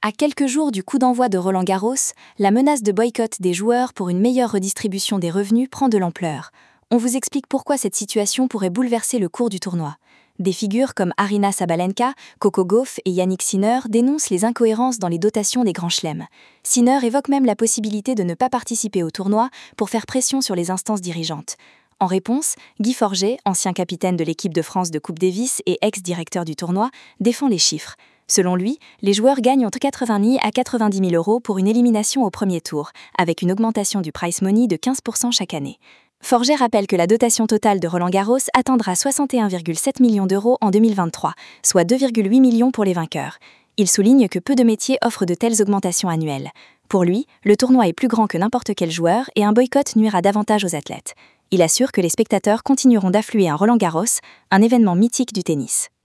À quelques jours du coup d'envoi de Roland-Garros, la menace de boycott des joueurs pour une meilleure redistribution des revenus prend de l'ampleur. On vous explique pourquoi cette situation pourrait bouleverser le cours du tournoi. Des figures comme Aryna Sabalenka, Coco Gauff et Yannick Sinner dénoncent les incohérences dans les dotations des grands chelems. Sinner évoque même la possibilité de ne pas participer au tournoi pour faire pression sur les instances dirigeantes. En réponse, Guy Forget, ancien capitaine de l'équipe de France de Coupe Davis et ex-directeur du tournoi, défend les chiffres. Selon lui, les joueurs gagnent entre 80 000 à 90 000 euros pour une élimination au premier tour, avec une augmentation du prize money de 15% chaque année. Forget rappelle que la dotation totale de Roland-Garros atteindra 61,7 millions d'euros en 2023, soit 2,8 millions pour les vainqueurs. Il souligne que peu de métiers offrent de telles augmentations annuelles. Pour lui, le tournoi est plus grand que n'importe quel joueur et un boycott nuira davantage aux athlètes. Il assure que les spectateurs continueront d'affluer à Roland-Garros, un événement mythique du tennis.